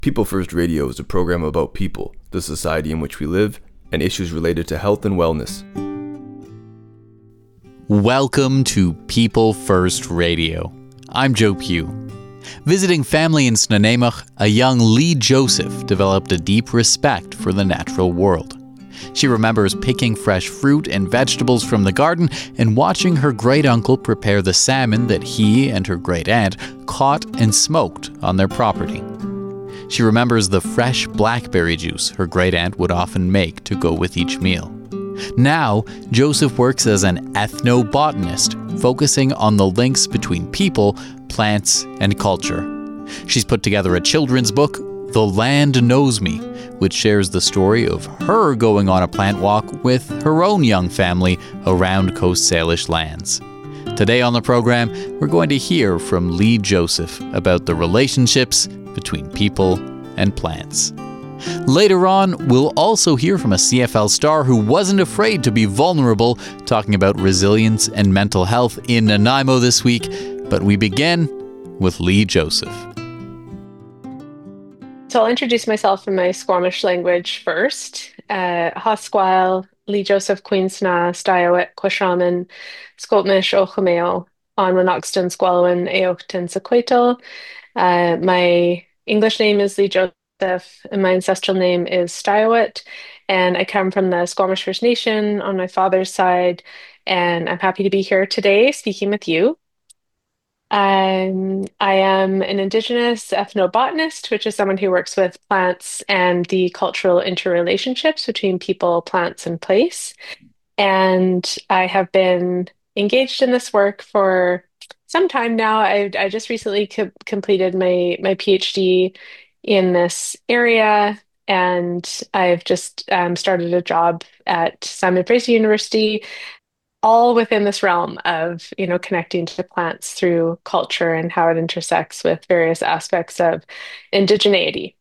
People First Radio is a program about people, the society in which we live, and issues related to health and wellness. Welcome to People First Radio. I'm Joe Pugh. Visiting family in Snuneymuxw, a young Lee Joseph developed a deep respect for the natural world. She remembers picking fresh fruit and vegetables from the garden and watching her great-uncle prepare the salmon that he and her great-aunt caught and smoked on their property. She remembers the fresh blackberry juice her great-aunt would often make to go with each meal. Now, Joseph works as an ethnobotanist, focusing on the links between people, plants, and culture. She's put together a children's book, The Land Knows Me, which shares the story of her going on a plant walk with her own young family around Coast Salish lands. Today on the program, we're going to hear from Lee Joseph about the relationships between people and plants. Later on, we'll also hear from a CFL star who wasn't afraid to be vulnerable, talking about resilience and mental health in Nanaimo this week. But we begin with Lee Joseph. So I'll introduce myself in my Squamish language first. Hosquile, Lee Joseph Queensna, Stiawit, Quashaman, Squamish, Ochumeo, on Winoxton, Squalwin, Eochtin, Sequatal. My English name is Lee Joseph, and my ancestral name is Stiawit, and I come from the Squamish First Nation on my father's side, and I'm happy to be here today speaking with you. I am an Indigenous ethnobotanist, which is someone who works with plants and the cultural interrelationships between people, plants, and place. And I have been engaged in this work for some time now. I just recently completed my PhD in this area, and I've just started a job at Simon Fraser University, all within this realm of, connecting to plants through culture and how it intersects with various aspects of indigeneity.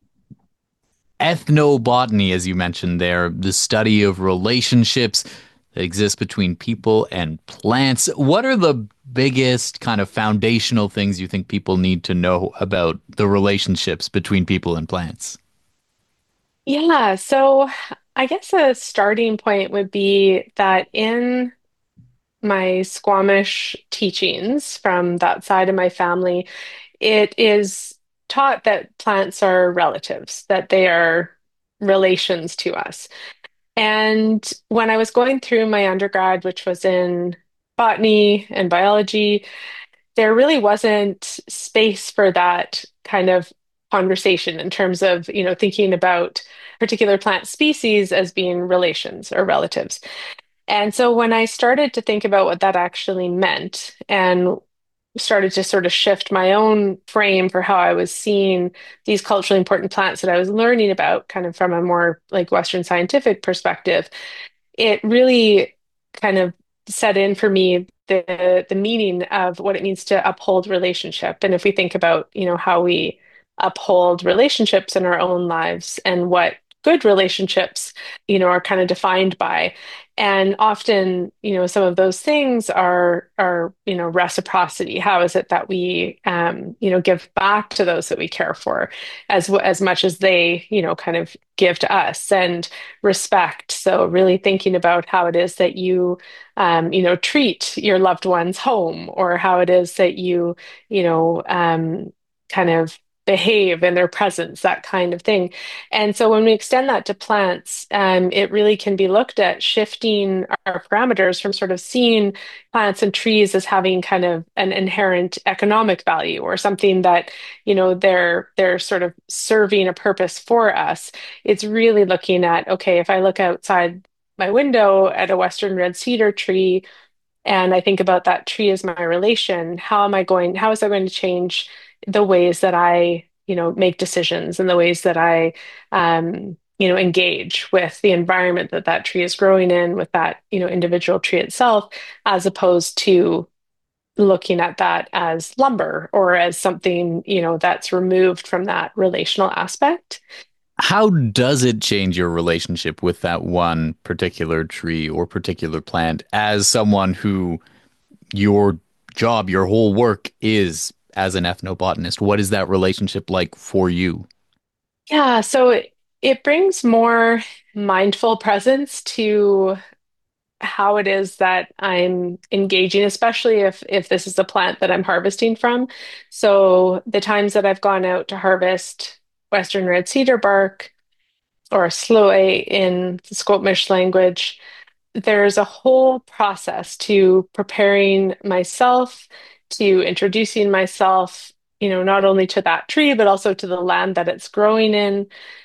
Ethnobotany, as you mentioned there, the study of relationships that exist between people and plants. What are the biggest kind of foundational things you think people need to know about the relationships between people and plants? Yeah, so I guess a starting point would be that in my Squamish teachings from that side of my family, it is taught that plants are relatives, that they are relations to us. And when I was going through my undergrad, which was in botany and biology, there really wasn't space for that kind of conversation in terms of, thinking about particular plant species as being relations or relatives. And so when I started to think about what that actually meant and started to sort of shift my own frame for how I was seeing these culturally important plants that I was learning about, kind of from a more like Western scientific perspective, it really kind of set in for me the meaning of what it means to uphold relationship. And if we think about, how we uphold relationships in our own lives and what good relationships, are kind of defined by. And often, some of those things are, reciprocity. How is it that we, give back to those that we care for as much as they, kind of give to us, and respect. So really thinking about how it is that you, treat your loved one's home, or how it is that you, kind of behave in their presence, that kind of thing. And so when we extend that to plants, it really can be looked at shifting our parameters from sort of seeing plants and trees as having kind of an inherent economic value, or something that, they're sort of serving a purpose for us. It's really looking at, okay, if I look outside my window at a Western red cedar tree, and I think about that tree as my relation, how is that going to change the ways that I, make decisions, and the ways that I, engage with the environment that that tree is growing in, with that, individual tree itself, as opposed to looking at that as lumber or as something, that's removed from that relational aspect. How does it change your relationship with that one particular tree or particular plant as someone who your job, your whole work is as an ethnobotanist? What is that relationship like for you? Yeah, so it brings more mindful presence to how it is that I'm engaging, especially if this is a plant that I'm harvesting from. So the times that I've gone out to harvest Western red cedar bark or sloe in the Squamish language, there's a whole process to preparing myself, to introducing myself, not only to that tree, but also to the land that it's growing in,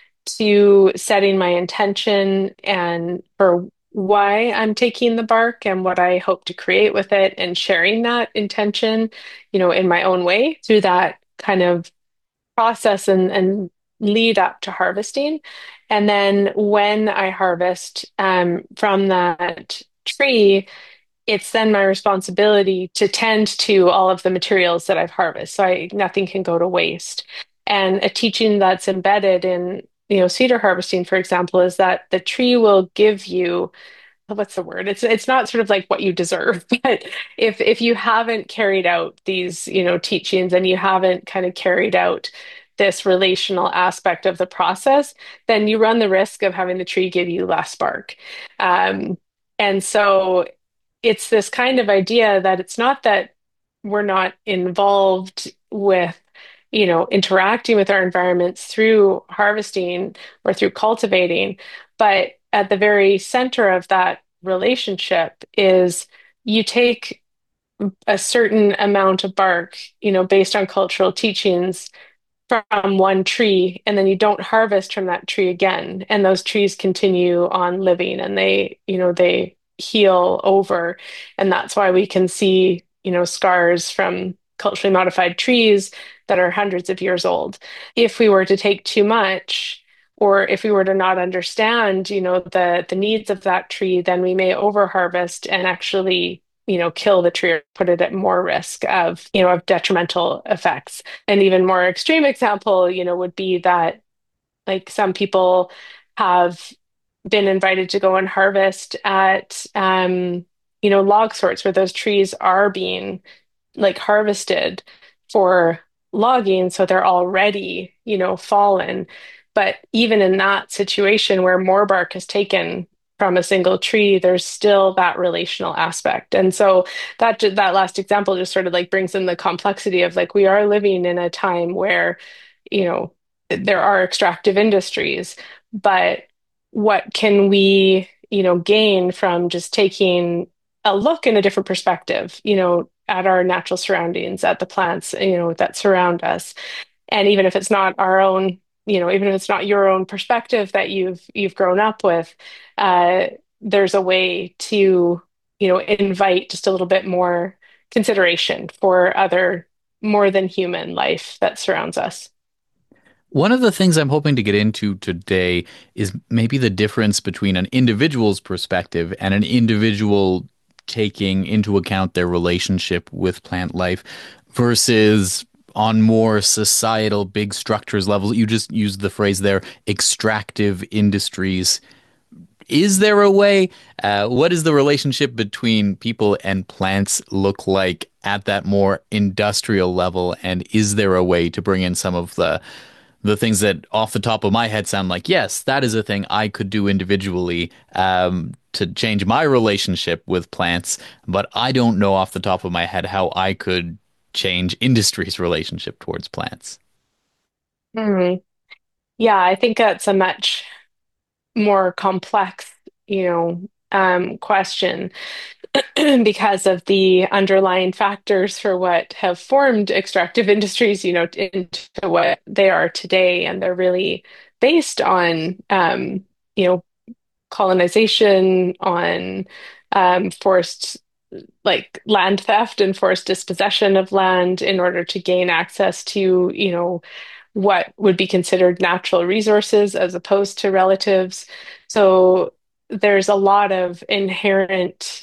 to setting my intention and for why I'm taking the bark and what I hope to create with it, and sharing that intention, in my own way through that kind of process and lead up to harvesting. And then when I harvest from that tree, it's then my responsibility to tend to all of the materials that I've harvested. So nothing can go to waste. And a teaching that's embedded in, cedar harvesting, for example, is that the tree will give you, what's the word? It's not sort of like what you deserve, but if you haven't carried out these, teachings, and you haven't kind of carried out this relational aspect of the process, then you run the risk of having the tree give you less bark. Um, and so it's this kind of idea that it's not that we're not involved with, interacting with our environments through harvesting or through cultivating, but at the very center of that relationship is you take a certain amount of bark, based on cultural teachings from one tree, and then you don't harvest from that tree again, and those trees continue on living, and they heal over. And that's why we can see, scars from culturally modified trees that are hundreds of years old. If we were to take too much, or if we were to not understand, the needs of that tree, then we may overharvest and actually, kill the tree or put it at more risk of, of detrimental effects. An even more extreme example, would be that, like, some people have been invited to go and harvest at, log sorts where those trees are being like harvested for logging, so they're already, fallen. But even in that situation where more bark is taken from a single tree, there's still that relational aspect. And so that last example just sort of like brings in the complexity of, like, we are living in a time where, you know, there are extractive industries, but what can we, gain from just taking a look in a different perspective, at our natural surroundings, at the plants, that surround us. And even if it's not our own, even if it's not your own perspective that you've grown up with, uh, there's a way to, invite just a little bit more consideration for other more than human life that surrounds us. One of the things I'm hoping to get into today is maybe the difference between an individual's perspective and an individual taking into account their relationship with plant life versus on more societal big structures level. You just used the phrase there, extractive industries. Is there a way? What does the relationship between people and plants look like at that more industrial level? And is there a way to bring in some of the things that off the top of my head sound like, yes, that is a thing I could do individually to change my relationship with plants, but I don't know off the top of my head how I could change industry's relationship towards plants. Mhm. Yeah, I think that's a much more complex, question because of the underlying factors for what have formed extractive industries, into what they are today. And they're really based on, you know, colonization, on forced, like, land theft and forced dispossession of land in order to gain access to, what would be considered natural resources as opposed to relatives. So there's a lot of inherent,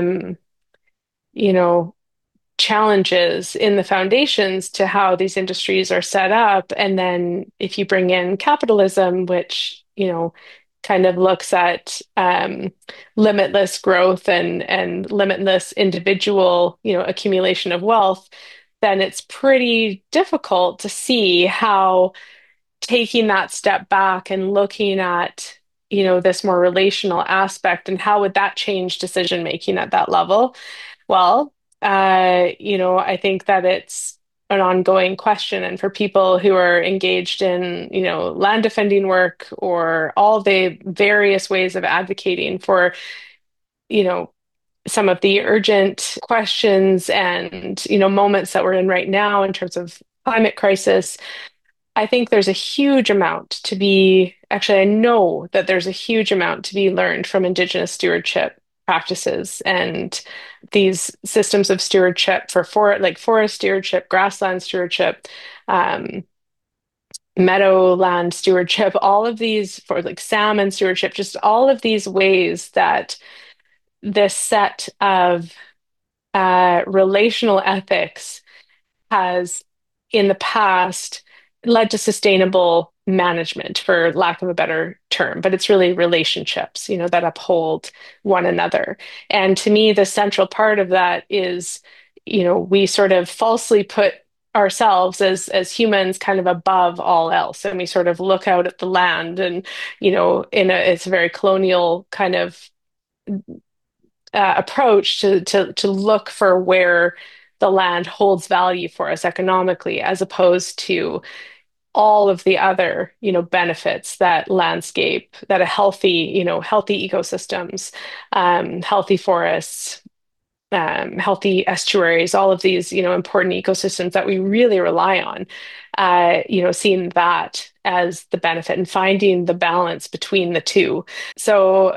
you know, challenges in the foundations to how these industries are set up. And then if you bring in capitalism, which, kind of looks at limitless growth and limitless individual, accumulation of wealth, then it's pretty difficult to see how taking that step back and looking at, this more relational aspect and how would that change decision making at that level? Well, I think that it's an ongoing question. And for people who are engaged in, land defending work or all the various ways of advocating for, you know, some of the urgent questions and, moments that we're in right now in terms of climate crisis, I think there's a huge amount to be, actually, I know that there's a huge amount to be learned from Indigenous stewardship practices and these systems of stewardship like forest stewardship, grassland stewardship, um, meadowland stewardship, all of these for like salmon stewardship, just all of these ways that this set of relational ethics has in the past led to sustainable management, for lack of a better term, but it's really relationships, that uphold one another. And to me, the central part of that is, we sort of falsely put ourselves as humans kind of above all else, and we sort of look out at the land and, it's a very colonial kind of approach to look for where the land holds value for us economically, as opposed to all of the other, benefits that landscape, that a healthy, healthy ecosystems, healthy forests, healthy estuaries, all of these, important ecosystems that we really rely on, seeing that as the benefit and finding the balance between the two. So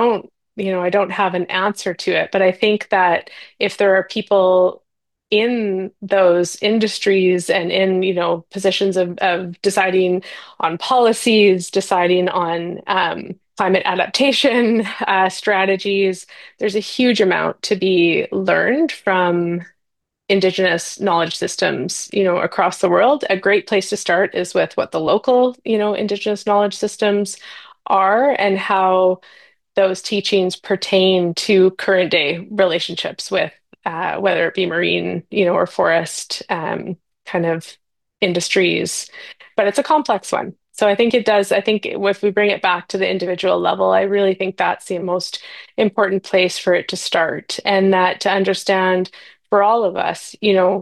I don't have an answer to it, but I think that if there are people in those industries and in, positions of deciding on policies, deciding on climate adaptation strategies, there's a huge amount to be learned from Indigenous knowledge systems, across the world. A great place to start is with what the local, Indigenous knowledge systems are and how those teachings pertain to current day relationships with whether it be marine, or forest kind of industries. But it's a complex one. So I think it does. I think if we bring it back to the individual level, I really think that's the most important place for it to start, and that to understand for all of us,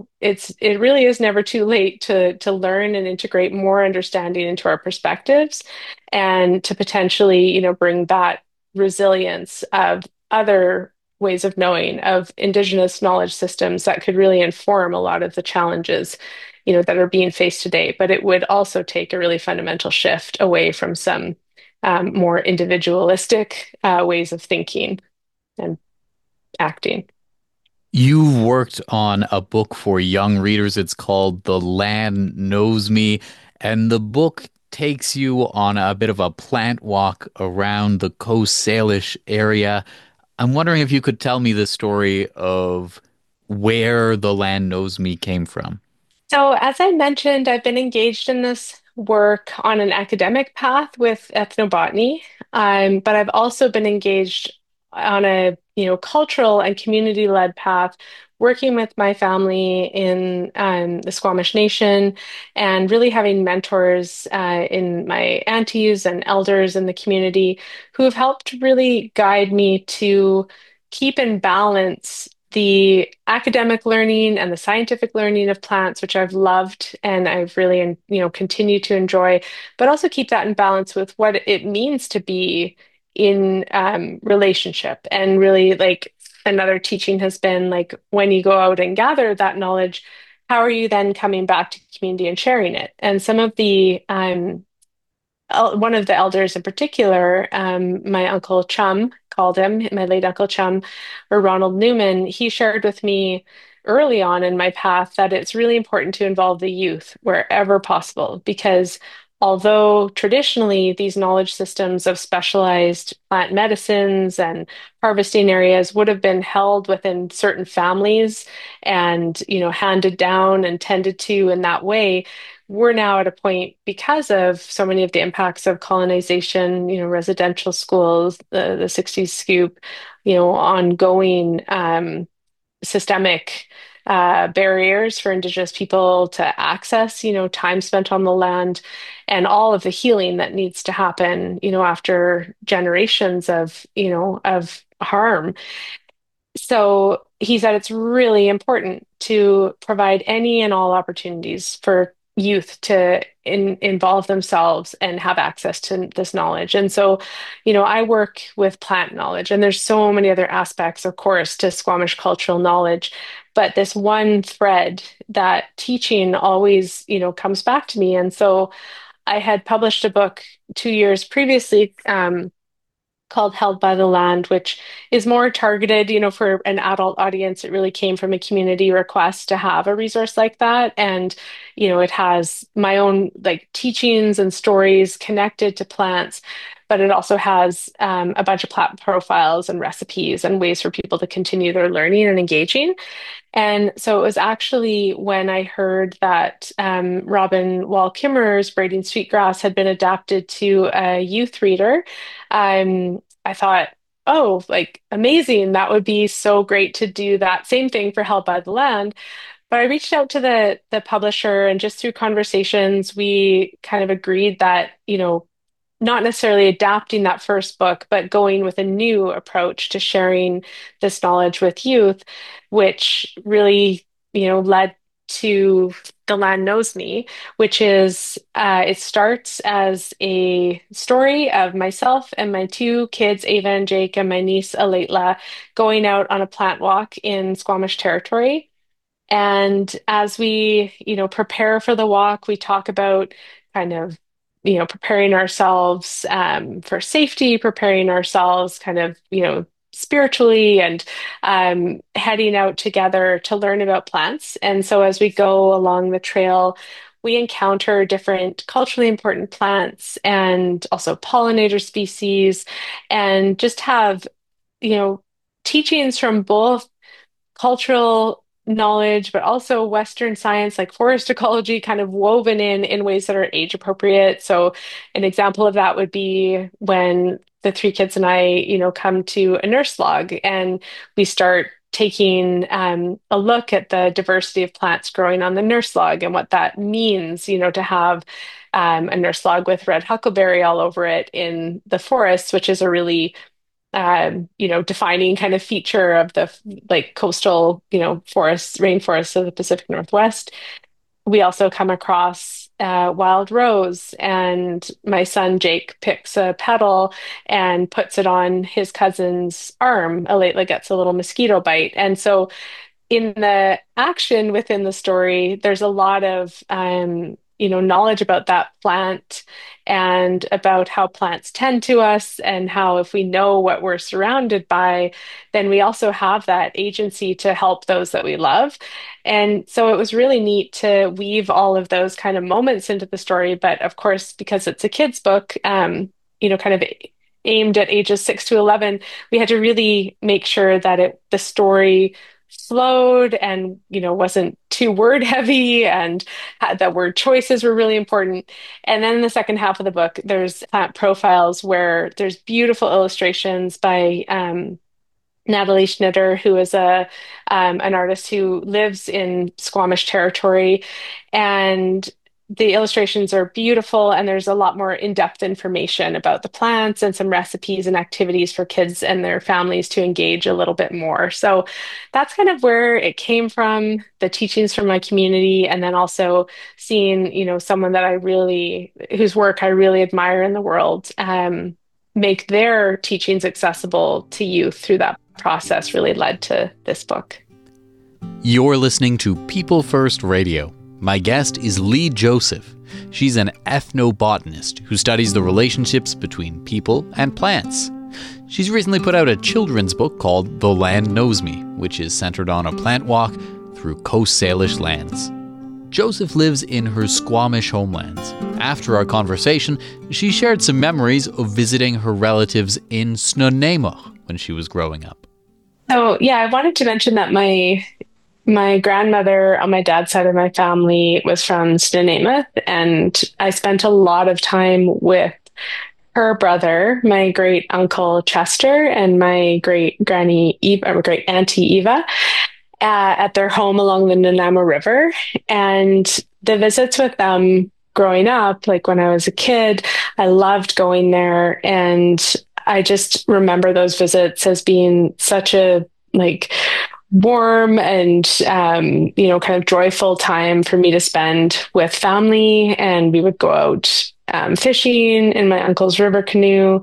it really is never too late to learn and integrate more understanding into our perspectives, and to potentially, bring that resilience of other ways of knowing, of Indigenous knowledge systems that could really inform a lot of the challenges, that are being faced today. But it would also take a really fundamental shift away from some more individualistic ways of thinking and acting. You worked on a book for young readers. It's called The Land Knows Me, and the book takes you on a bit of a plant walk around the Coast Salish area. I'm wondering if you could tell me the story of where The Land Knows Me came from. So, as I mentioned, I've been engaged in this work on an academic path with ethnobotany, but I've also been engaged on a, cultural and community-led path, working with my family in the Squamish Nation, and really having mentors in my aunties and elders in the community who have helped really guide me to keep in balance the academic learning and the scientific learning of plants, which I've loved and I've really, continue to enjoy, but also keep that in balance with what it means to be in relationship. And really, like, another teaching has been like, when you go out and gather that knowledge, how are you then coming back to community and sharing it? And some of the one of the elders in particular, my Uncle Chum called him, my late Uncle Chum, or Ronald Newman, he shared with me early on in my path that it's really important to involve the youth wherever possible, because although traditionally these knowledge systems of specialized plant medicines and harvesting areas would have been held within certain families and, handed down and tended to in that way, we're now at a point because of so many of the impacts of colonization, residential schools, the 60s scoop, ongoing systemic barriers for Indigenous people to access, time spent on the land and all of the healing that needs to happen, after generations of harm. So he said it's really important to provide any and all opportunities for youth to involve themselves and have access to this knowledge. And so, I work with plant knowledge, and there's so many other aspects, of course, to Squamish cultural knowledge. But this one thread, that teaching always, comes back to me. And so I had published a book 2 years previously, called Held by the Land, which is more targeted, for an adult audience. It really came from a community request to have a resource like that. And, it has my own like teachings and stories connected to plants, but it also has a bunch of plant profiles and recipes and ways for people to continue their learning and engaging. And so it was actually when I heard that Robin Wall Kimmerer's Braiding Sweetgrass had been adapted to a youth reader. I thought, oh, like amazing. That would be so great to do that same thing for Held by the Land. But I reached out to the publisher, and just through conversations, we kind of agreed that, not necessarily adapting that first book, but going with a new approach to sharing this knowledge with youth, which really, led to The Land Knows Me, which is, it starts as a story of myself and my two kids, Ava and Jake, and my niece, Aletla, going out on a plant walk in Squamish territory. And as we, prepare for the walk, we talk about kind of, preparing ourselves for safety, preparing ourselves kind of, spiritually, and heading out together to learn about plants. And so as we go along the trail, we encounter different culturally important plants and also pollinator species, and just have, you know, teachings from both cultural knowledge, but also Western science like forest ecology kind of woven in ways that are age appropriate. So an example of that would be when the three kids and I, come to a nurse log, and we start taking a look at the diversity of plants growing on the nurse log and what that means, to have a nurse log with red huckleberry all over it in the forest, which is a really defining kind of feature of the like coastal, forests, rainforests of the Pacific Northwest. We also come across wild rose, and my son Jake picks a petal and puts it on his cousin's arm. Aletla gets a little mosquito bite. And so in the action within the story, there's a lot of knowledge about that plant and about how plants tend to us, and how if we know what we're surrounded by, then we also have that agency to help those that we love. And so it was really neat to weave all of those kind of moments into the story. But of course, because it's a kid's book, kind of aimed at ages 6 to 11, we had to really make sure that the story flowed and wasn't too word heavy, and the word choices were really important. And then in the second half of the book, there's plant profiles where there's beautiful illustrations by Natalie Schnitter, who is an artist who lives in Squamish territory. And the illustrations are beautiful, and there's a lot more in-depth information about the plants and some recipes and activities for kids and their families to engage a little bit more. So that's kind of where it came from, the teachings from my community, and then also seeing, someone that whose work I really admire in the world, make their teachings accessible to youth through that process really led to this book. You're listening to People First Radio. My guest is Leigh Joseph. She's an ethnobotanist who studies the relationships between people and plants. She's recently put out a children's book called The Land Knows Me, which is centered on a plant walk through Coast Salish lands. Joseph lives in her Squamish homelands. After our conversation, she shared some memories of visiting her relatives in Snuneymuxw when she was growing up. So, yeah, I wanted to mention that my grandmother on my dad's side of my family was from Snuneymuxw, and I spent a lot of time with her brother, my great uncle Chester, and my great granny Eva, or great auntie Eva. at their home along the Nanaimo River. And the visits with them growing up, like when I was a kid, I loved going there. And I just remember those visits as being such a like warm and kind of joyful time for me to spend with family. And we would go out fishing in my uncle's river canoe.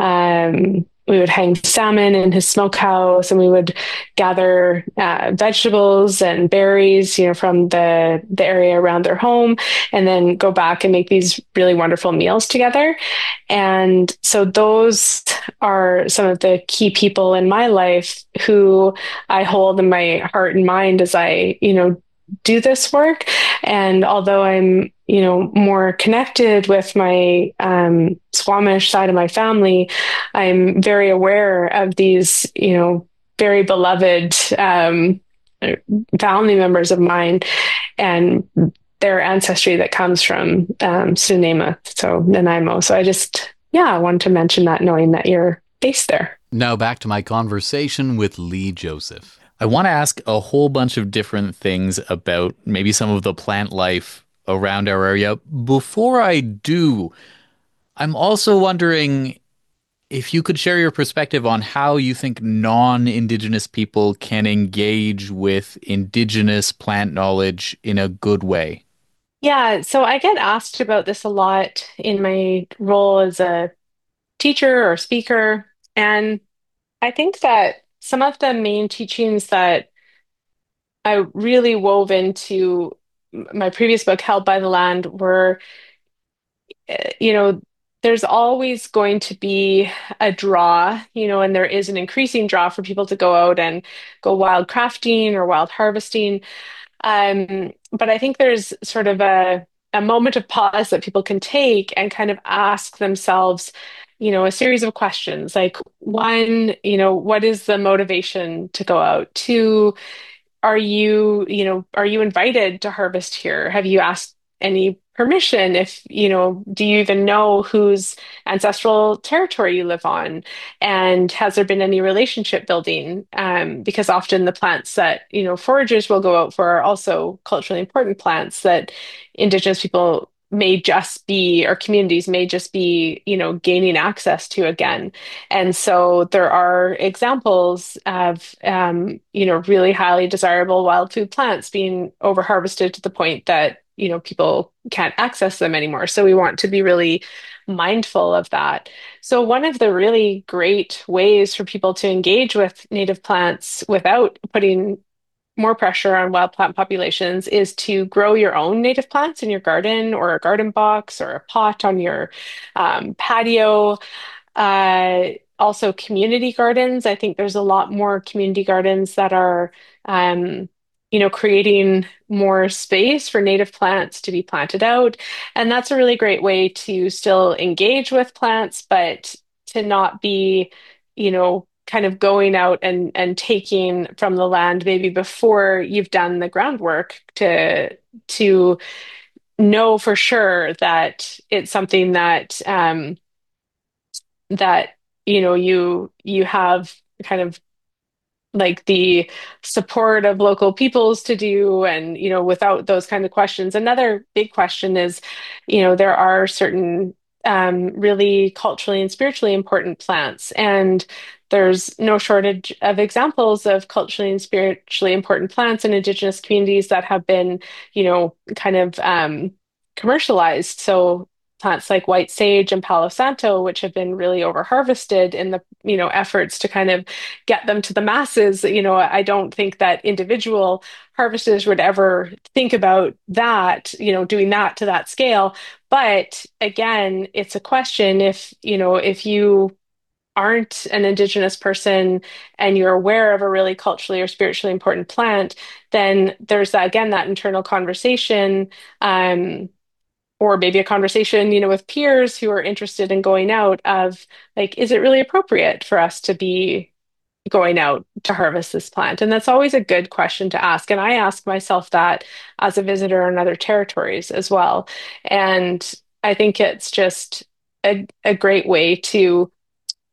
We would hang salmon in his smokehouse, and we would gather vegetables and berries, from the area around their home, and then go back and make these really wonderful meals together. And so those are some of the key people in my life who I hold in my heart and mind as I, do this work. And although I'm, more connected with my Squamish side of my family, I'm very aware of these, very beloved family members of mine and their ancestry that comes from Sunema, so Nanaimo. So I just, yeah, I wanted to mention that, knowing that you're based there. Now back to my conversation with Lee Joseph. I want to ask a whole bunch of different things about maybe some of the plant life around our area. Before I do, I'm also wondering if you could share your perspective on how you think non-Indigenous people can engage with Indigenous plant knowledge in a good way. Yeah, so I get asked about this a lot in my role as a teacher or speaker. And I think that some of the main teachings that I really wove into my previous book, Held by the Land, were, you know, there's always going to be a draw, and there is an increasing draw for people to go out and go wild crafting or wild harvesting. But I think there's sort of a moment of pause that people can take and kind of ask themselves, a series of questions like, one, what is the motivation to go out? Two, are you invited to harvest here? Have you asked any permission? If, do you even know whose ancestral territory you live on? And has there been any relationship building? Because often the plants that, foragers will go out for are also culturally important plants that Indigenous people may just be, or communities may just be, gaining access to again. And so there are examples of, really highly desirable wild food plants being over harvested to the point that, people can't access them anymore. So we want to be really mindful of that. So one of the really great ways for people to engage with native plants without putting more pressure on wild plant populations is to grow your own native plants in your garden or a garden box or a pot on your patio. Also, community gardens. I think there's a lot more community gardens that are, creating more space for native plants to be planted out. And that's a really great way to still engage with plants, but to not be, kind of going out and taking from the land maybe before you've done the groundwork to know for sure that it's something that you have kind of like the support of local peoples to do, and without those kind of questions. Another big question is, there are certain really culturally and spiritually important plants, and there's no shortage of examples of culturally and spiritually important plants in Indigenous communities that have been, kind of commercialized. So plants like white sage and Palo Santo, which have been really over harvested in the, efforts to kind of get them to the masses. I don't think that individual harvesters would ever think about that, doing that to that scale. But again, it's a question if you aren't an Indigenous person and you're aware of a really culturally or spiritually important plant, then there's that, again, that internal conversation. Or maybe a conversation, with peers who are interested in going out of like, is it really appropriate for us to be going out to harvest this plant? And that's always a good question to ask. And I ask myself that as a visitor in other territories as well. And I think it's just a great way to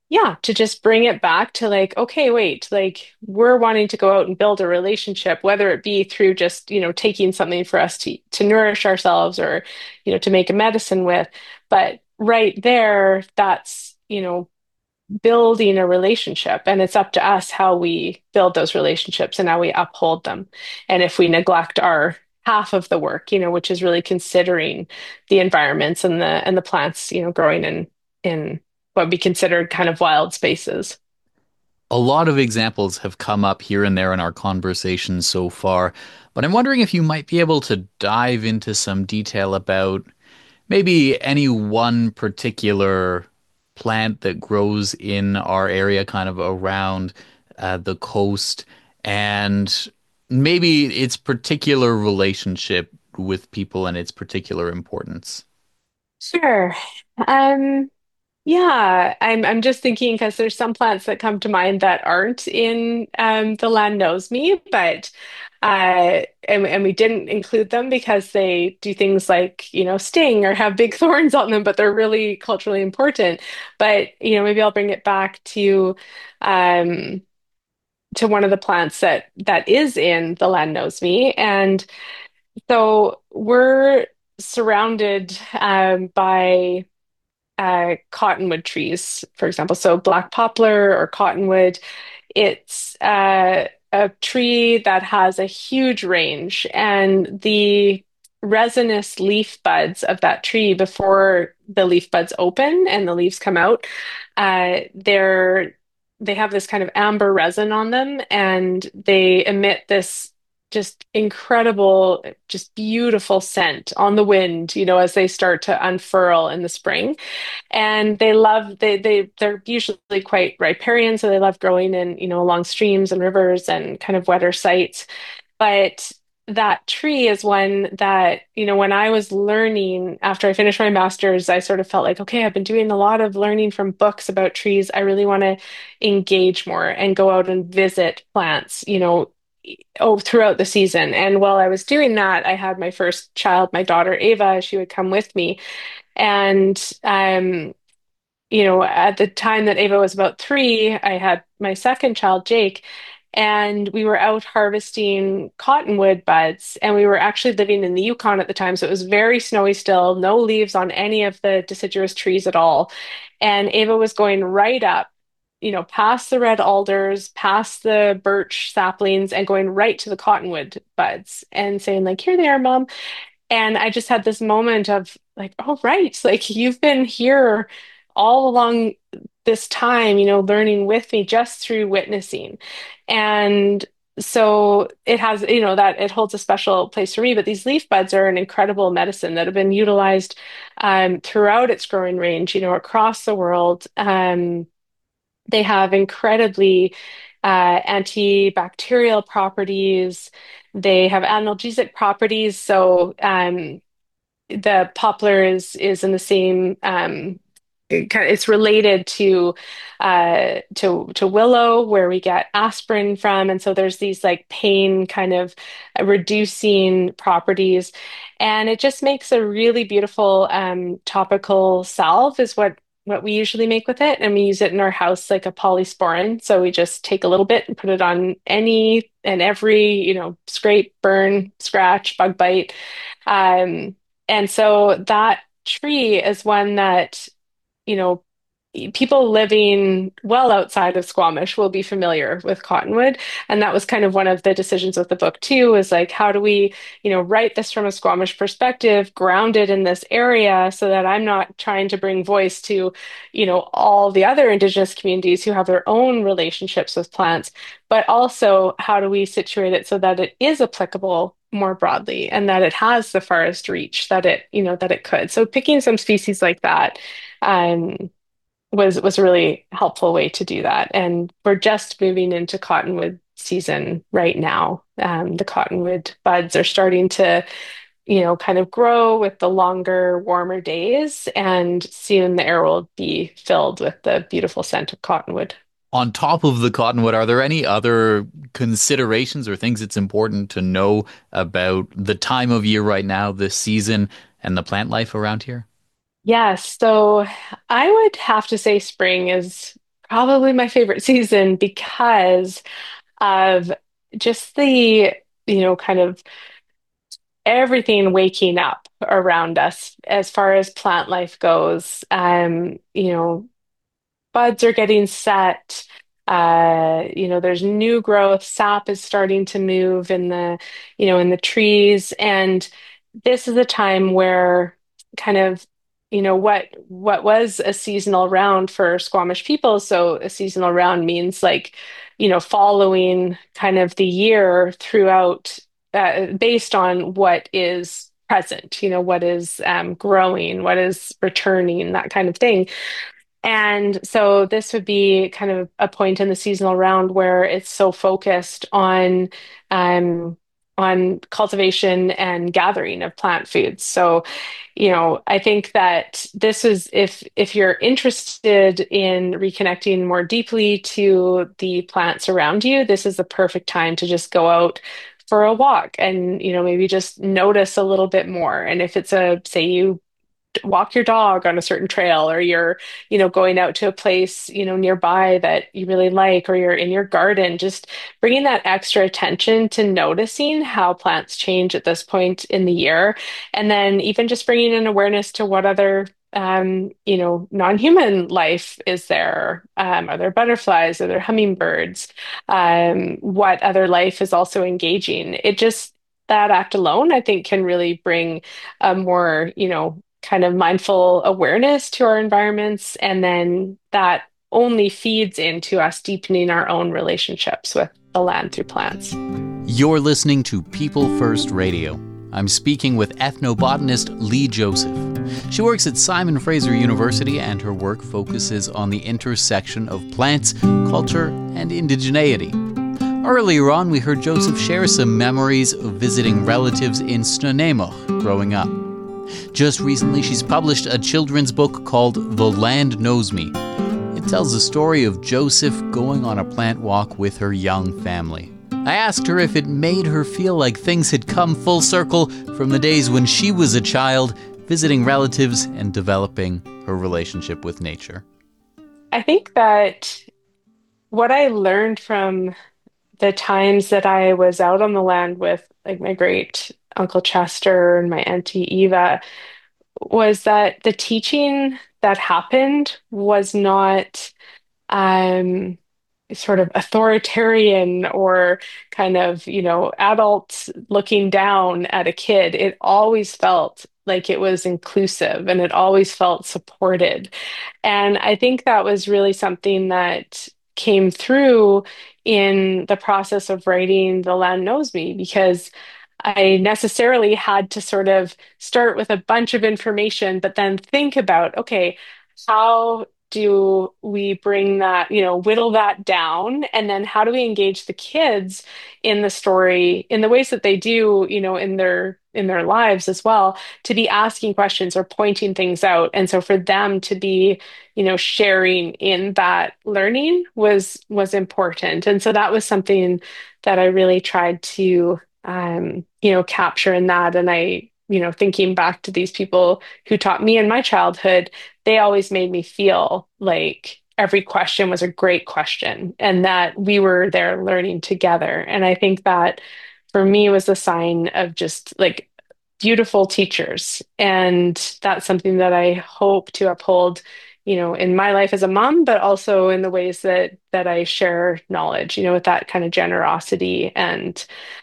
yeah, to just bring it back to like, okay, wait, like we're wanting to go out and build a relationship, whether it be through just, taking something for us to nourish ourselves or, to make a medicine with. But right there, that's, building a relationship. And it's up to us how we build those relationships and how we uphold them. And if we neglect our half of the work, which is really considering the environments and the plants, growing in what we consider kind of wild spaces. A lot of examples have come up here and there in our conversation so far, but I'm wondering if you might be able to dive into some detail about maybe any one particular plant that grows in our area, kind of around the coast, and maybe its particular relationship with people and its particular importance. Sure. Um, Yeah, I'm just thinking because there's some plants that come to mind that aren't in the land knows me, but and we didn't include them because they do things like, sting or have big thorns on them, but they're really culturally important. But maybe I'll bring it back um to one of the plants that is in the land knows me. And so we're surrounded by cottonwood trees, for example. So black poplar or cottonwood, it's a tree that has a huge range, and the resinous leaf buds of that tree, before the leaf buds open and the leaves come out, they have this kind of amber resin on them, and they emit this just incredible, just beautiful scent on the wind, as they start to unfurl in the spring. And they're usually quite riparian, so they love growing in, along streams and rivers and kind of wetter sites. But that tree is one that, when I was learning after I finished my master's, I sort of felt like, okay, I've been doing a lot of learning from books about trees. I really want to engage more and go out and visit plants, throughout the season. And while I was doing that, I had my first child, my daughter Ava. She would come with me. And at the time that Ava was about 3, I had my second child, Jake, and we were out harvesting cottonwood buds. And we were actually living in the Yukon at the time, so it was very snowy still, no leaves on any of the deciduous trees at all. And Ava was going right up, past the red alders, past the birch saplings, and going right to the cottonwood buds and saying, like, here they are, Mom. And I just had this moment of like, oh, right, like you've been here all along this time, learning with me just through witnessing. And so it has, that it holds a special place for me. But these leaf buds are an incredible medicine that have been utilized throughout its growing range, across the world. They have incredibly antibacterial properties. They have analgesic properties. So the poplar is in the same it's related to willow, where we get aspirin from, and so there's these like pain kind of reducing properties, and it just makes a really beautiful topical salve is what we usually make with it, and we use it in our house like a polysporin. So we just take a little bit and put it on any and every, scrape, burn, scratch, bug bite. Um, and so that tree is one that, you know, people living well outside of Squamish will be familiar with cottonwood. And that was kind of one of the decisions with the book too, is like, how do we, write this from a Squamish perspective, grounded in this area so that I'm not trying to bring voice to, all the other Indigenous communities who have their own relationships with plants, but also how do we situate it so that it is applicable more broadly and that it has the farthest reach that it could. So picking some species like that um, was a really helpful way to do that. And we're just moving into cottonwood season right now. The cottonwood buds are starting to, kind of grow with the longer, warmer days, and soon the air will be filled with the beautiful scent of cottonwood. On top of the cottonwood, are there any other considerations or things it's important to know about the time of year right now, this season, and the plant life around here? Yes, so I would have to say spring is probably my favorite season because of just the, kind of everything waking up around us as far as plant life goes. Buds are getting set. There's new growth. Sap is starting to move in the trees. And this is a time where kind of, what was a seasonal round for Squamish people. So a seasonal round means like, following kind of the year throughout, based on what is present, what is growing, what is returning, that kind of thing. And so this would be kind of a point in the seasonal round where it's so focused um, on cultivation and gathering of plant foods. So, I think that this is if you're interested in reconnecting more deeply to the plants around you, this is the perfect time to just go out for a walk and, maybe just notice a little bit more. And if it's say you walk your dog on a certain trail or you're going out to a place nearby that you really like or you're in your garden, just bringing that extra attention to noticing how plants change at this point in the year, and then even just bringing an awareness to what other non-human life is there. Are there butterflies? Are there hummingbirds? What other life is also engaging? It just that act alone, I think, can really bring a more, kind of mindful awareness to our environments. And then that only feeds into us deepening our own relationships with the land through plants. You're listening to People First Radio. I'm speaking with ethnobotanist Lee Joseph. She works at Simon Fraser University, and her work focuses on the intersection of plants, culture, and indigeneity. Earlier on, we heard Joseph share some memories of visiting relatives in Snuneymuxw growing up. Just recently, she's published a children's book called The Land Knows Me. It tells the story of Joseph going on a plant walk with her young family. I asked her if it made her feel like things had come full circle from the days when she was a child, visiting relatives and developing her relationship with nature. I think that what I learned from the times that I was out on the land with like my great Uncle Chester and my Auntie Eva was that the teaching that happened was not um, sort of authoritarian or kind of, adults looking down at a kid. It always felt like it was inclusive and it always felt supported. And I think that was really something that came through in the process of writing The Land Knows Me, because I necessarily had to sort of start with a bunch of information, but then think about, okay, how do we bring that, whittle that down? And then how do we engage the kids in the story in the ways that they do, in their lives as well, to be asking questions or pointing things out. And so for them to be, sharing in that learning was important. And so that was something that I really tried to capture in that. And I, thinking back to these people who taught me in my childhood, they always made me feel like every question was a great question and that we were there learning together. And I think that for me was a sign of just like beautiful teachers. And that's something that I hope to uphold, in my life as a mom, but also in the ways that I share knowledge, with that kind of generosity and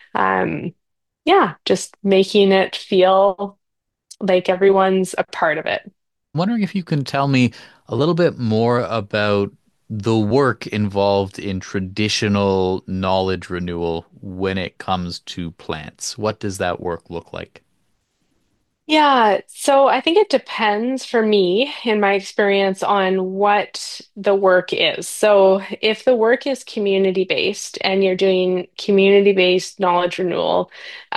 yeah, just making it feel like everyone's a part of it. Wondering if you can tell me a little bit more about the work involved in traditional knowledge renewal when it comes to plants. What does that work look like? Yeah, so I think it depends for me, in my experience, on what the work is. So if the work is community-based and you're doing community-based knowledge renewal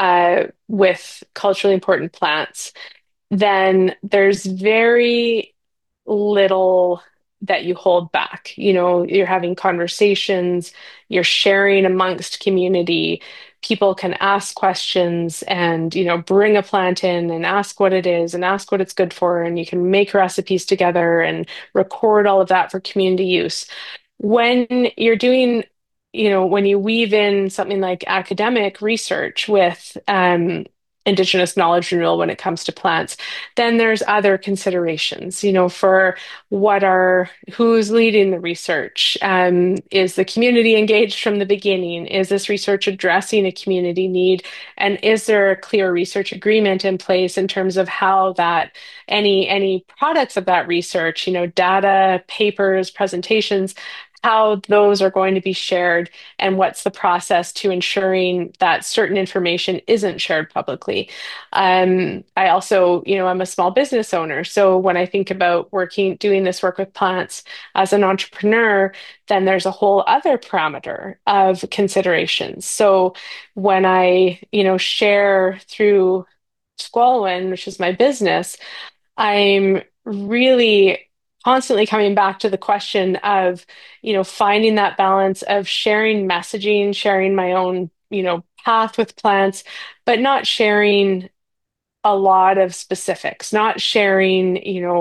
with culturally important plants, then there's very little. that you hold back. You know, you're having conversations, you're sharing amongst community. People can ask questions and, bring a plant in and ask what it is and ask what it's good for. And you can make recipes together and record all of that for community use. When you're doing, when you weave in something like academic research with Indigenous knowledge renewal when it comes to plants, then there's other considerations, for who's leading the research? Is the community engaged from the beginning? Is this research addressing a community need? And is there a clear research agreement in place in terms of how that any products of that research, data, papers, presentations, how those are going to be shared and what's the process to ensuring that certain information isn't shared publicly. I also, I'm a small business owner. So when I think about doing this work with plants as an entrepreneur, then there's a whole other parameter of considerations. So when I, share through Squalwyn, which is my business, I'm really constantly coming back to the question of, finding that balance of sharing messaging, sharing my own, path with plants, but not sharing a lot of specifics, not sharing,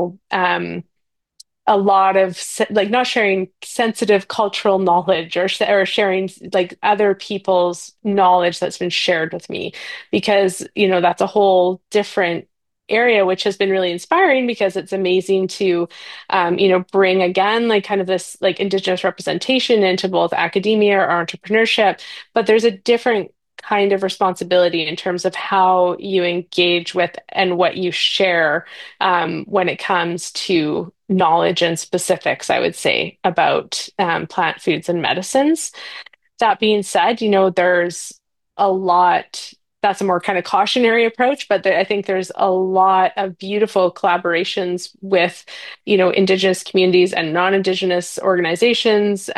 a lot of like not sharing sensitive cultural knowledge or sharing like other people's knowledge that's been shared with me because that's a whole different area which has been really inspiring because it's amazing to bring again like kind of this like Indigenous representation into both academia or entrepreneurship, but there's a different kind of responsibility in terms of how you engage with and what you share when it comes to knowledge and specifics, I would say, about plant foods and medicines. That being said, there's a lot. That's a more kind of cautionary approach, but I think there's a lot of beautiful collaborations with, Indigenous communities and non-Indigenous organizations,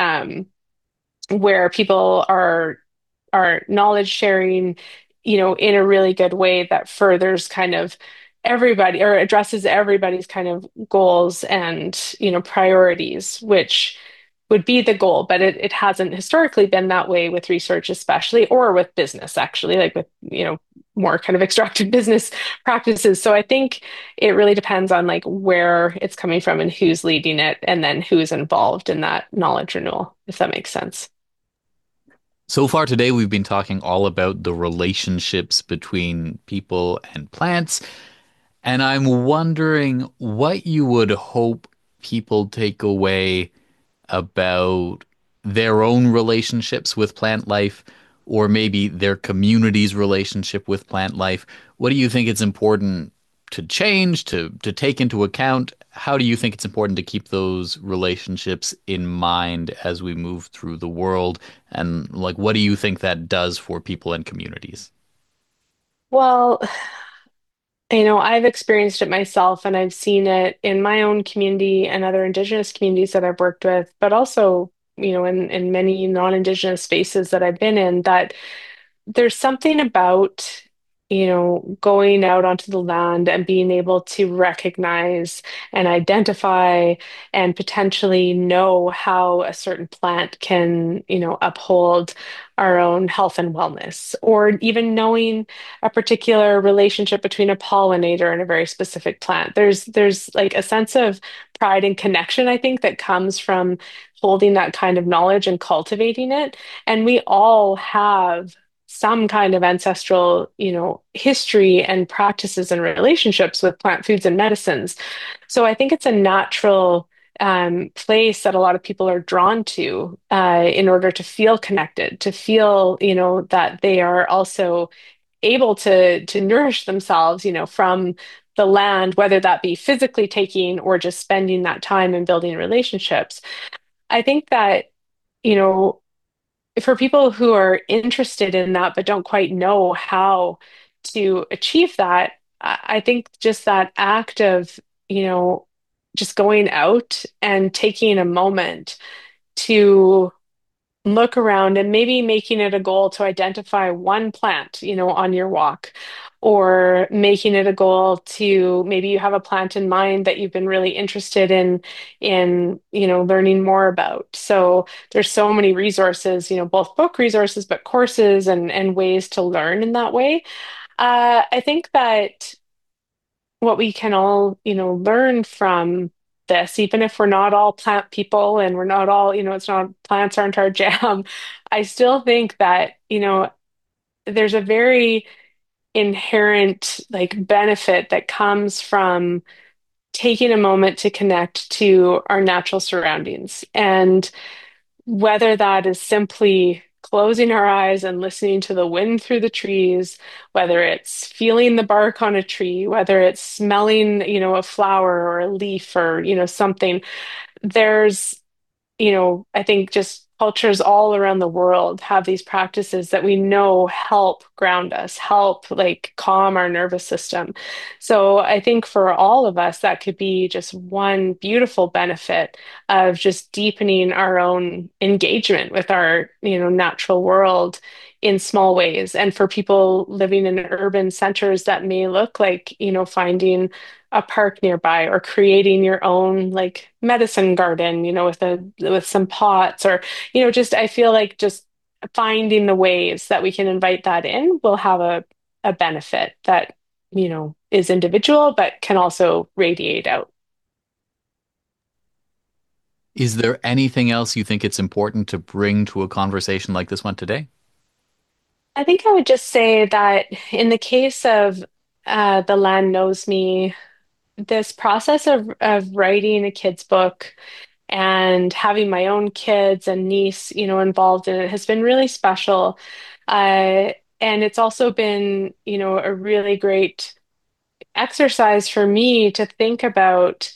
where people are knowledge sharing, in a really good way that furthers kind of everybody or addresses everybody's kind of goals and, priorities, which would be the goal, but it hasn't historically been that way with research, especially, or with business, actually, like with, more kind of extractive business practices. So I think it really depends on like where it's coming from and who's leading it, and then who's involved in that knowledge renewal, if that makes sense. So far today, we've been talking all about the relationships between people and plants. And I'm wondering what you would hope people take away about their own relationships with plant life, or maybe their community's relationship with plant life. What do you think it's important to change, to take into account? How do you think it's important to keep those relationships in mind as we move through the world? And like, what do you think that does for people and communities? Well, I've experienced it myself and I've seen it in my own community and other Indigenous communities that I've worked with, but also, in many non-Indigenous spaces that I've been in, that there's something about, going out onto the land and being able to recognize and identify and potentially know how a certain plant can, uphold our own health and wellness, or even knowing a particular relationship between a pollinator and a very specific plant. There's like a sense of pride and connection, I think, that comes from holding that kind of knowledge and cultivating it. And we all have some kind of ancestral, history and practices and relationships with plant foods and medicines. So I think it's a natural place that a lot of people are drawn to in order to feel connected, to feel, that they are also able to nourish themselves, from the land, whether that be physically taking or just spending that time and building relationships. I think that, you know, for people who are interested in that but don't quite know how to achieve that, I think just that act of, just going out and taking a moment to look around and maybe making it a goal to identify one plant, on your walk, or making it a goal to maybe you have a plant in mind that you've been really interested in learning more about. So there's so many resources, both book resources, but courses and ways to learn in that way. I think that what we can all, learn from this, even if we're not all plant people and we're not all, it's not plants aren't our jam, I still think that, there's a very inherent like benefit that comes from taking a moment to connect to our natural surroundings. And whether that is simply closing our eyes and listening to the wind through the trees, whether it's feeling the bark on a tree, whether it's smelling, a flower or a leaf or, something, there's I think just cultures all around the world have these practices that we know help ground us, help like calm our nervous system. So I think for all of us, that could be just one beautiful benefit of just deepening our own engagement with our, natural world in small ways. And for people living in urban centers, that may look like, finding a park nearby or creating your own like medicine garden, with some pots or, just I feel like just finding the ways that we can invite that in will have a benefit that, is individual but can also radiate out. Is there anything else you think it's important to bring to a conversation like this one today? I think I would just say that in the case of The Land Knows Me, this process of writing a kid's book and having my own kids and niece, involved in it has been really special. And it's also been, a really great exercise for me to think about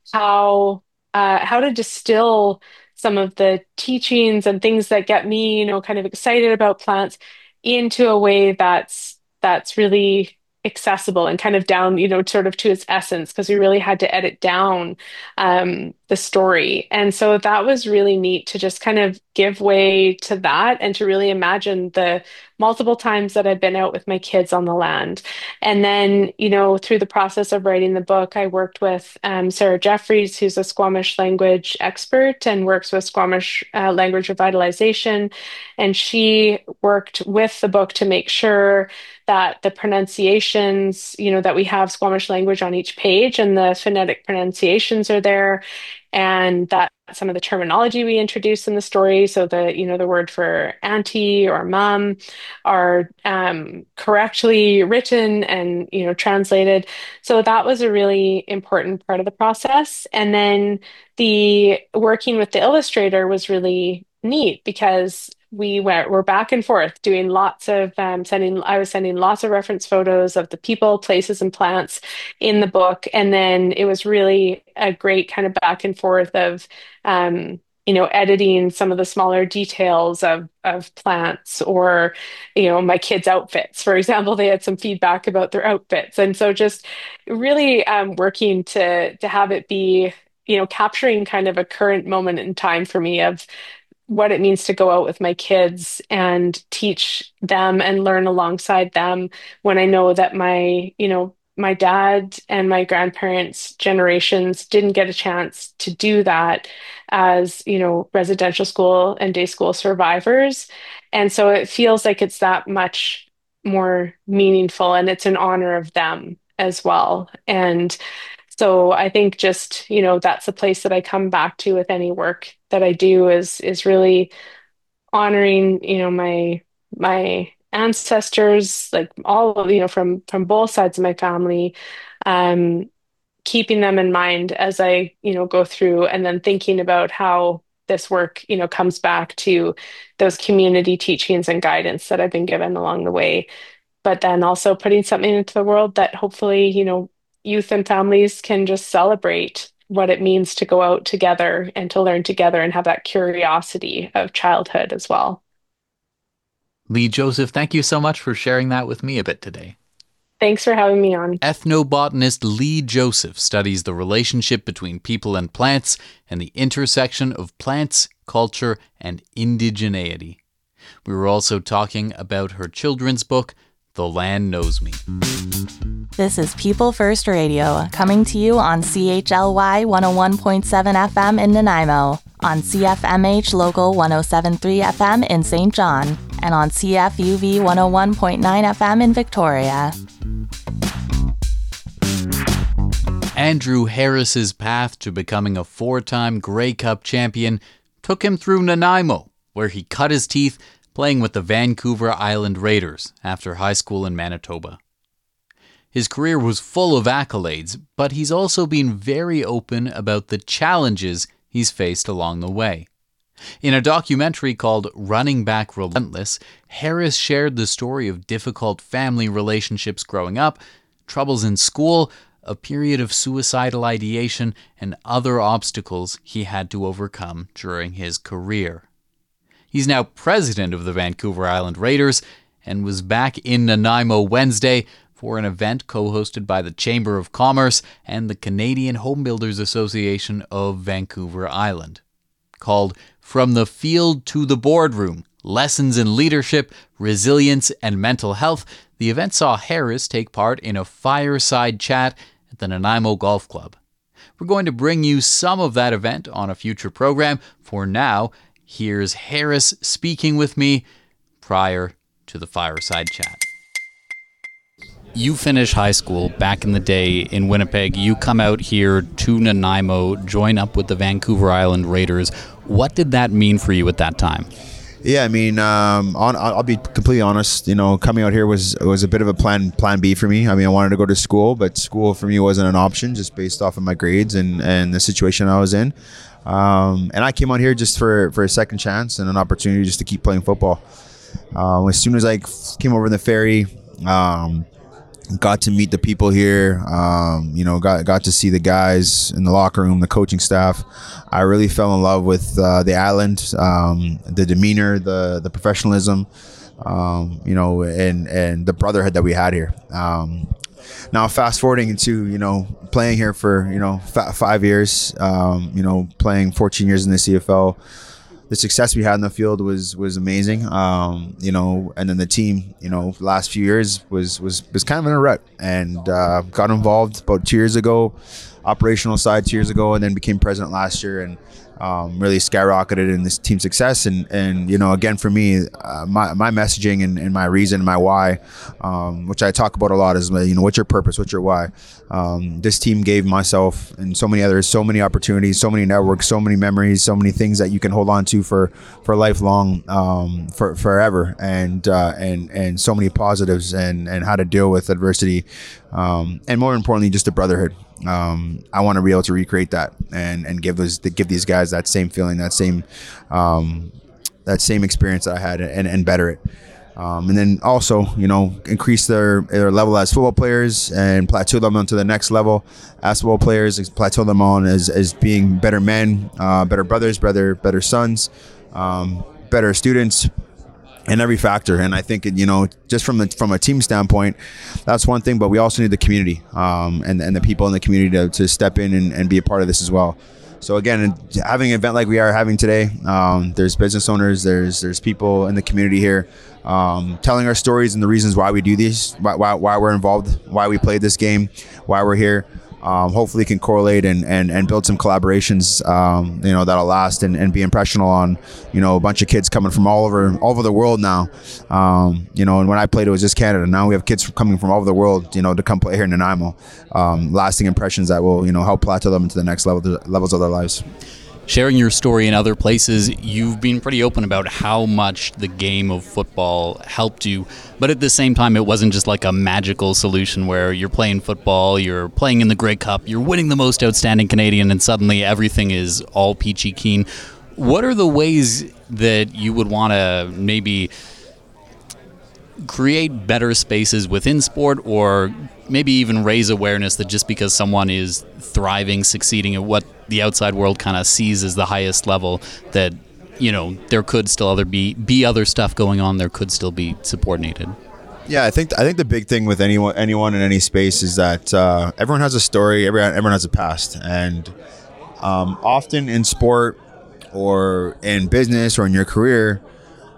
how to distill some of the teachings and things that get me, kind of excited about plants into a way that's really accessible and kind of down, sort of to its essence, because we really had to edit down the story. And so that was really neat to just kind of give way to that and to really imagine the multiple times that I've been out with my kids on the land. And then, through the process of writing the book, I worked with Sarah Jeffries, who's a Squamish language expert and works with Squamish language revitalization. And she worked with the book to make sure that the pronunciations, that we have Squamish language on each page and the phonetic pronunciations are there, and that some of the terminology we introduce in the story, so the word for auntie or mom, are correctly written and translated. So that was a really important part of the process. And then the working with the illustrator was really neat because we're back and forth doing lots of I was sending lots of reference photos of the people, places, and plants in the book. And then it was really a great kind of back and forth of editing some of the smaller details of plants or, my kids' outfits. For example, they had some feedback about their outfits. And so just really working to have it be, capturing kind of a current moment in time for me of what it means to go out with my kids and teach them and learn alongside them when I know that my dad and my grandparents' generations didn't get a chance to do that as, residential school and day school survivors. And so it feels like it's that much more meaningful and it's an honor of them as well. And so I think just, that's the place that I come back to with any work that I do is really honoring, my ancestors, like all of, from both sides of my family, um, keeping them in mind as I, go through and then thinking about how this work, comes back to those community teachings and guidance that I've been given along the way, but then also putting something into the world that hopefully, youth and families can just celebrate what it means to go out together and to learn together and have that curiosity of childhood as well. Lee Joseph, thank you so much for sharing that with me a bit today. Thanks for having me on. Ethnobotanist Lee Joseph studies the relationship between people and plants and the intersection of plants, culture, and indigeneity. We were also talking about her children's book, The Land Knows Me. This is People First Radio, coming to you on CHLY 101.7 FM in Nanaimo, on CFMH Local 107.3 FM in St. John, and on CFUV 101.9 FM in Victoria. Andrew Harris's path to becoming a 4-time Grey Cup champion took him through Nanaimo, where he cut his teeth playing with the Vancouver Island Raiders after high school in Manitoba. His career was full of accolades, but he's also been very open about the challenges he's faced along the way. In a documentary called Running Back Relentless, Harris shared the story of difficult family relationships growing up, troubles in school, a period of suicidal ideation, and other obstacles he had to overcome during his career. He's now president of the Vancouver Island Raiders and was back in Nanaimo Wednesday for an event co-hosted by the Chamber of Commerce and the Canadian Home Builders Association of Vancouver Island. Called From the Field to the Boardroom, Lessons in Leadership, Resilience, and Mental Health, the event saw Harris take part in a fireside chat at the Nanaimo Golf Club. We're going to bring you some of that event on a future program. For now, here's Harris speaking with me prior to the fireside chat. You finish high school back in the day in Winnipeg. You come out here to Nanaimo, join up with the Vancouver Island Raiders. What did that mean for you at that time? Yeah, I mean, I'll be completely honest. You know, coming out here was a bit of a plan B for me. I mean, I wanted to go to school, but school for me wasn't an option, just based off of my grades and the situation I was in. And I came out here just for a second chance and an opportunity just to keep playing football. As soon as I came over the ferry, got to meet the people here, got to see the guys in the locker room, the coaching staff. I really fell in love with the island, the demeanor, the professionalism, and the brotherhood that we had here. Now, fast forwarding into, playing here for, 5 years, playing 14 years in the CFL. The success we had in the field was amazing, and then the team, last few years was kind of in a rut, and got involved about 2 years ago, operational side 2 years ago, and then became president last year, and really skyrocketed in this team success. And again, for me, my messaging and my reason, my why, which I talk about a lot, is, what's your purpose, what's your why? This team gave myself and so many others so many opportunities, so many networks, so many memories, so many things that you can hold on to for lifelong, for forever, and so many positives, and how to deal with adversity, and more importantly, just a brotherhood. I want to be able to recreate that and give these guys that same feeling, that same experience that I had, and better it. And then also, increase their level as football players and plateau them onto the next level as football players, plateau them on as being better men, better brothers, better sons, better students, in every factor. And I think, just from a team standpoint, that's one thing, but we also need the community, and the people in the community to step in and be a part of this as well. So again, having an event like we are having today, there's business owners, there's people in the community here, telling our stories and the reasons why we do these, why we're involved, why we played this game, why we're here. Hopefully can correlate and build some collaborations, that'll last and be impressional on, a bunch of kids coming from all over the world now. And when I played, it was just Canada. Now we have kids coming from all over the world, to come play here in Nanaimo. Lasting impressions that will, help plateau them into the next levels of their lives. Sharing your story in other places, you've been pretty open about how much the game of football helped you, but at the same time, it wasn't just like a magical solution where you're playing football, you're playing in the Grey Cup, you're winning the most outstanding Canadian, and suddenly everything is all peachy keen. What are the ways that you would want to maybe create better spaces within sport, or maybe even raise awareness that just because someone is thriving, succeeding at what the outside world kind of sees as the highest level, that there could still be other stuff going on, there could still be support needed? Yeah, I think the big thing with anyone in any space is that everyone has a story, everyone has a past, and often in sport or in business or in your career,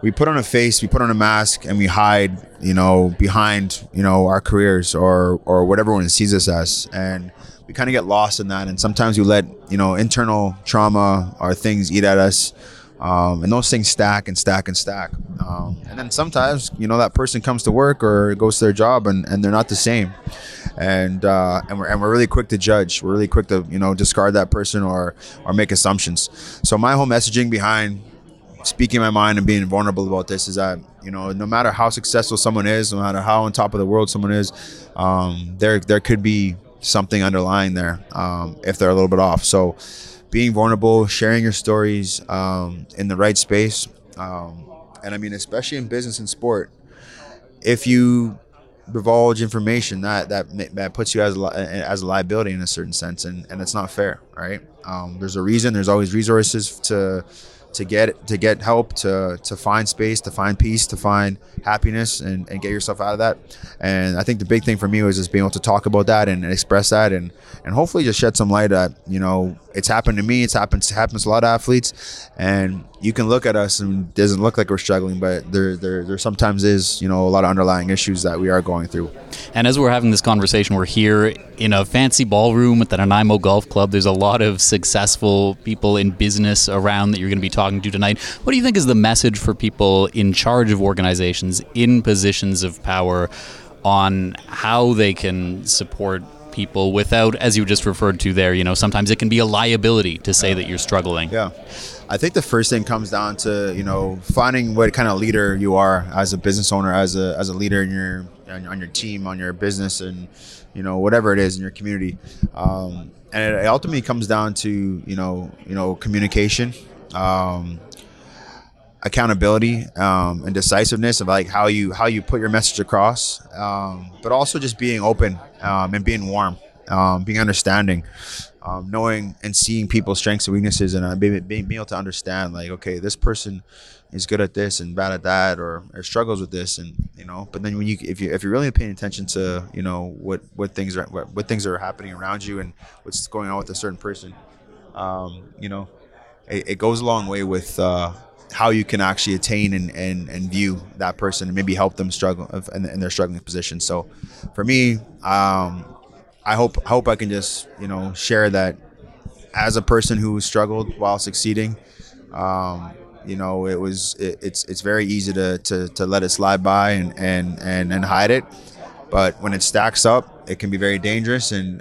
we put on a face, we put on a mask, and we hide, behind, our careers or what everyone sees us as. And we kind of get lost in that. And sometimes we let, internal trauma or things eat at us. And those things stack and stack and stack. And then sometimes, that person comes to work or goes to their job and they're not the same. And we're really quick to judge. We're really quick to, discard that person or make assumptions. So my whole messaging behind speaking my mind and being vulnerable about this is that, no matter how successful someone is, no matter how on top of the world someone is, there could be something underlying there if they're a little bit off. So being vulnerable, sharing your stories in the right space, and I mean, especially in business and sport, if you divulge information that puts you as a liability in a certain sense, and it's not fair, right? There's a reason. There's always resources to get help, to find space, to find peace, to find happiness, and get yourself out of that. And I think the big thing for me was just being able to talk about that and express that, and hopefully just shed some light that, it's happened to me. It happens to a lot of athletes, and you can look at us and it doesn't look like we're struggling, but there sometimes is, a lot of underlying issues that we are going through. And as we're having this conversation, we're here in a fancy ballroom at the Nanaimo Golf Club. There's a lot of successful people in business around that you're going to be talking to tonight. What do you think is the message for people in charge of organizations, in positions of power, on how they can support people without, as you just referred to there, sometimes it can be a liability to say that you're struggling? Yeah. I think the first thing comes down to, finding what kind of leader you are as a business owner, as a leader on your team, on your business, and, whatever it is in your community. And it ultimately comes down to, communication, accountability, and decisiveness of like how you put your message across, but also just being open, and being warm, being understanding, knowing and seeing people's strengths and weaknesses, and being able to understand, like, okay, this person is good at this and bad at that, or struggles with this, and but then if you're really paying attention to what things are happening around you and what's going on with a certain person, it goes a long way with how you can actually attain and view that person and maybe help them struggle in their struggling position. So for me, I hope I can just share that as a person who struggled while succeeding. It's very easy to let it slide by and hide it, but when it stacks up, it can be very dangerous and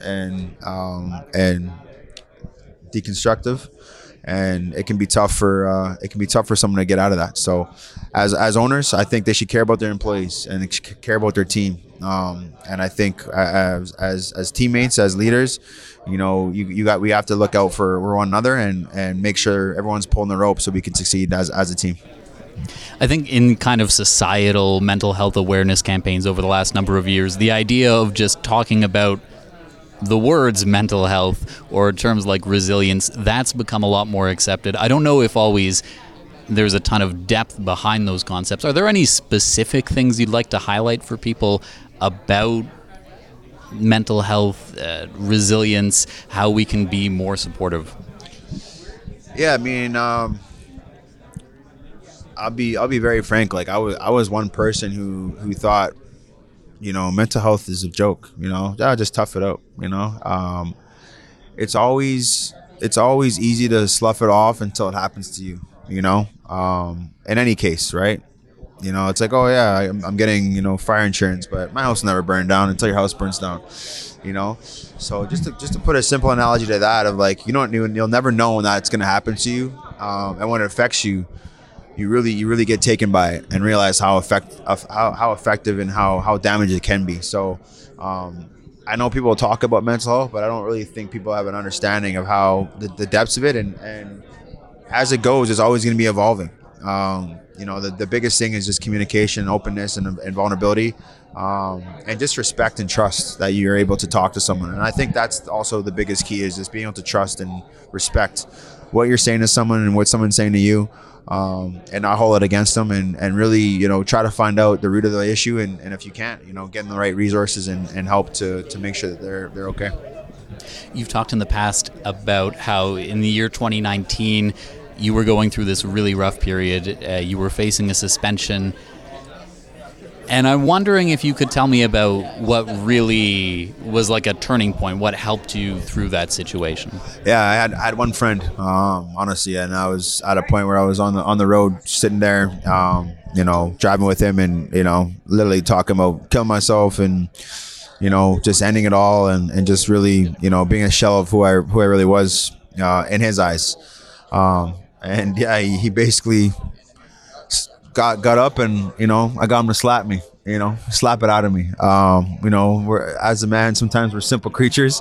deconstructive. And it can be tough for someone to get out of that. So, as owners, I think they should care about their employees and they should care about their team. And I think as teammates, as leaders, we have to look out for one another and make sure everyone's pulling the rope so we can succeed as a team. I think in kind of societal mental health awareness campaigns over the last number of years, the idea of just talking about the words mental health or terms like resilience, that's become a lot more accepted. I don't know if always there's a ton of depth behind those concepts. Are there any specific things you'd like to highlight for people about mental health, resilience, how we can be more supportive? Yeah, I mean, I'll be very frank. Like I was one person who thought, mental health is a joke. Just tough it out. It's always easy to slough it off until it happens to you. In any case, right? It's like, oh yeah, I'm getting fire insurance, but my house will never burn down until your house burns down. So just to put a simple analogy to that of like, you'll never know when that's gonna happen to you, and when it affects you. You really get taken by it and realize how effective and how damaging it can be. So I know people talk about mental health, but I don't really think people have an understanding of how the depths of it, and as it goes, it's always going to be evolving. The biggest thing is just communication, openness, and vulnerability, and just respect and trust that you're able to talk to someone. And I think that's also the biggest key, is just being able to trust and respect what you're saying to someone and what someone's saying to you. And not hold it against them, and really, try to find out the root of the issue, and if you can't, get them the right resources and help to make sure that they're okay. You've talked in the past about how in the year 2019, you were going through this really rough period. You were facing a suspension. And I'm wondering if you could tell me about what really was like a turning point, what helped you through that situation. Yeah, I had one friend, honestly, and I was at a point where I was on the road, sitting there, driving with him, and literally talking about killing myself, and just ending it all, and just really being a shell of who I really was in his eyes, and yeah, he basically got up, and I got him to slap me. Slap it out of me. We're, as a man, sometimes we're simple creatures.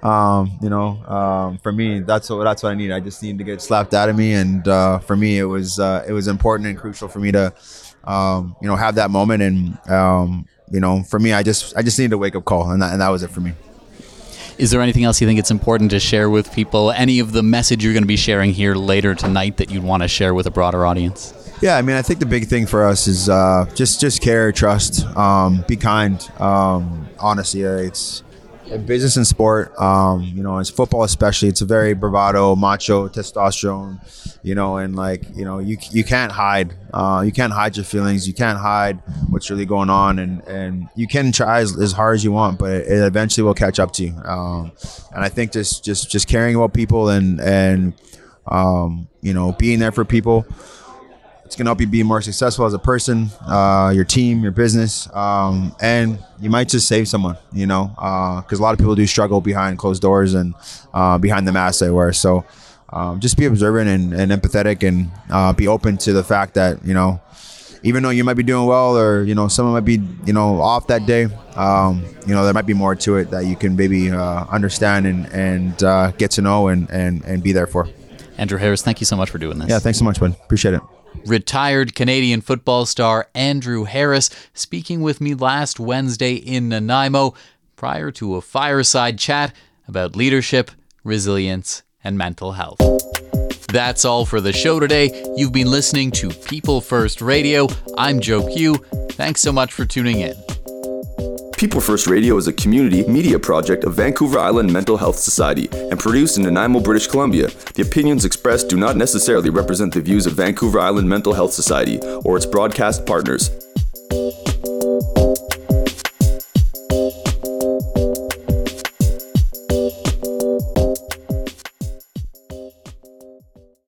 For me, that's what I need. I just need to get slapped out of me, and for me, it was important and crucial for me to, have that moment. And for me, I just needed a wake up call, and that was it for me. Is there anything else you think it's important to share with people? Any of the message you're going to be sharing here later tonight that you'd want to share with a broader audience? Yeah, I mean, I think the big thing for us is just care, trust, be kind. Honestly, it's business and sport. It's football especially. It's a very bravado, macho, testosterone. And you can't hide. You can't hide your feelings. You can't hide what's really going on, and you can try as hard as you want, but it eventually will catch up to you. And I think just caring about people and being there for people. It's going to help you be more successful as a person, your team, your business, and you might just save someone, because a lot of people do struggle behind closed doors and behind the mask they wear. So just be observant and empathetic, and be open to the fact that, even though you might be doing well, or, someone might be, off that day, there might be more to it that you can maybe understand and get to know and be there for. Andrew Harris, thank you so much for doing this. Yeah, thanks so much, bud. Appreciate it. Retired Canadian football star Andrew Harris speaking with me last Wednesday in Nanaimo prior to a fireside chat about leadership, resilience, and mental health. That's all for the show today. You've been listening to People First Radio. I'm Joe Pugh. Thanks so much for tuning in. People First Radio is a community media project of Vancouver Island Mental Health Society and produced in Nanaimo, British Columbia. The opinions expressed do not necessarily represent the views of Vancouver Island Mental Health Society or its broadcast partners.